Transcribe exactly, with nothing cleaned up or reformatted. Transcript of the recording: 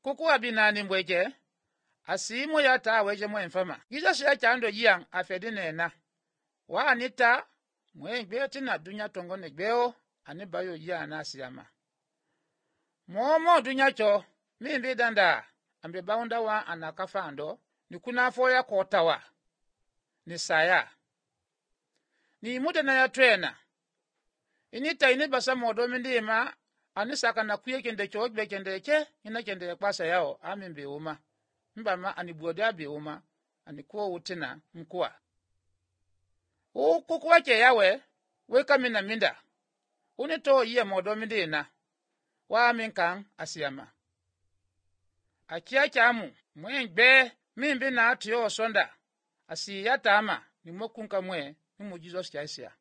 kukuwa binani mbweje asimu ya ta weje mwe mfama Jesus ya chando yang afedine na wa anita mwe gbeti na dunya tongo ne gbeo ani bayo ya na asiyama momo dunya cho mimbi danda ambe baunda wa anakafando ni kuna foya kotawa ni saya ni muda na ya trena inita ini basa modo mindima ani saka na kuye kende chogbe kende che ina kende kwasa yao amimbe uma mbama ani buoda be uma ani ko utina mkwa o kokwa che yawe we kamina minda uni to ye modo mindina wa minkan asiyama akia chamu mwengbe mimbi na atio sonda asi yatama ni mokunka mwe ni mu Jesus chaisia